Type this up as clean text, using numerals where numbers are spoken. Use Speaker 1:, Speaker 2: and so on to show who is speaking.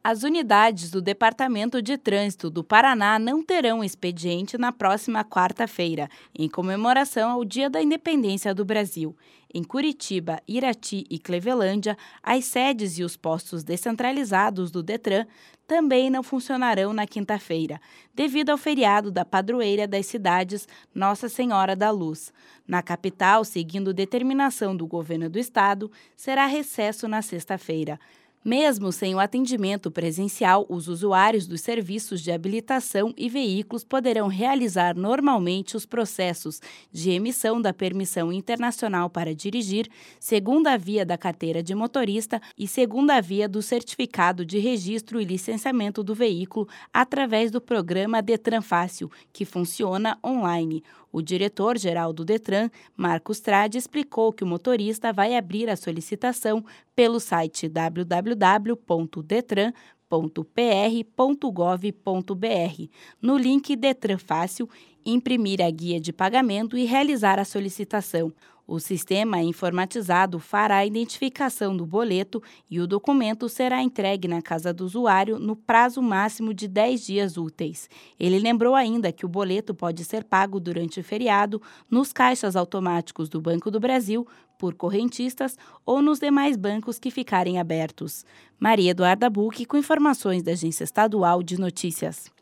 Speaker 1: As unidades do Departamento de Trânsito do Paraná não terão expediente na próxima quarta-feira, em comemoração ao Dia da Independência do Brasil. Em Curitiba, Irati e Clevelândia, as sedes e os postos descentralizados do Detran também não funcionarão na quinta-feira, devido ao feriado da padroeira das cidades Nossa Senhora da Luz. Na capital, seguindo determinação do governo do estado, será recesso na sexta-feira. Mesmo sem o atendimento presencial, os usuários dos serviços de habilitação e veículos poderão realizar normalmente os processos de emissão da permissão internacional para dirigir, segunda via da carteira de motorista e segunda via do certificado de registro e licenciamento do veículo através do programa Detran Fácil, que funciona online. O diretor-geral do Detran, Marcos Trade, explicou que o motorista vai abrir a solicitação pelo site www.detran.pr.gov.br, no link Detran Fácil, imprimir a guia de pagamento e realizar a solicitação. O sistema informatizado fará a identificação do boleto e o documento será entregue na casa do usuário no prazo máximo de 10 dias úteis. Ele lembrou ainda que o boleto pode ser pago durante o feriado nos caixas automáticos do Banco do Brasil, por correntistas ou nos demais bancos que ficarem abertos. Maria Eduarda Buch, com informações da Agência Estadual de Notícias.